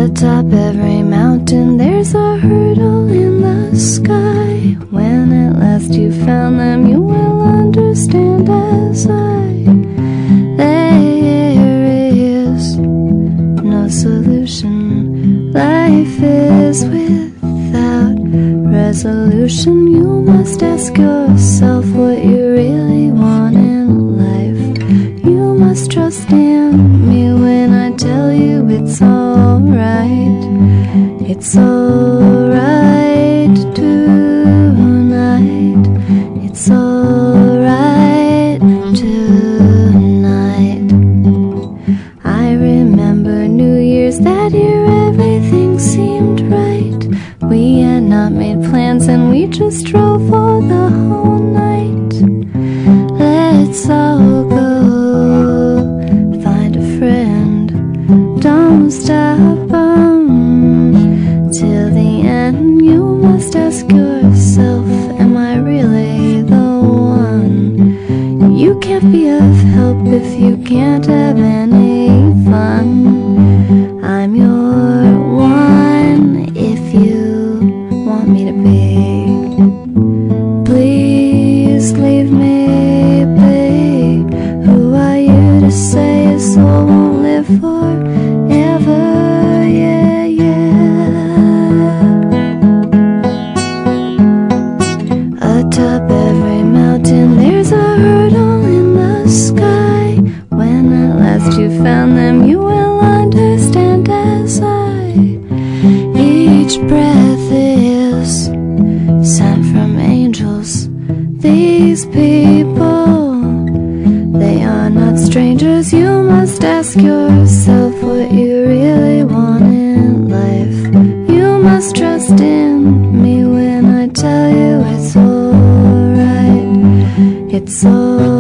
Atop every mountain there's a hurdle in the sky. When at last you found them, you will understand as I. There is no solution. Life is without resolution. You must ask yourself what you really want in life. You must trust in me when I tell you it's alright. It's alright tonight. It's alright tonight. I remember New Year's that year, everything seemed right. We had not made plans and we just drove for the whole night. Let's all go find a friend. Don't stop till the end. You must ask yourself, am I really the one? You can't be of help if you can't have any fun. I'm your one if you want me to be. Please leave me be. Who are you to say a soul won't live forever? Yeah, yeah. Atop every mountain there's a hurdle in the sky. When at last you found them, you will understand as I. Each breath is sent from angels. These people, they are not strangers. You must ask yourself what you really want in life. You must trust in me when I tell you it's alright. It's alright.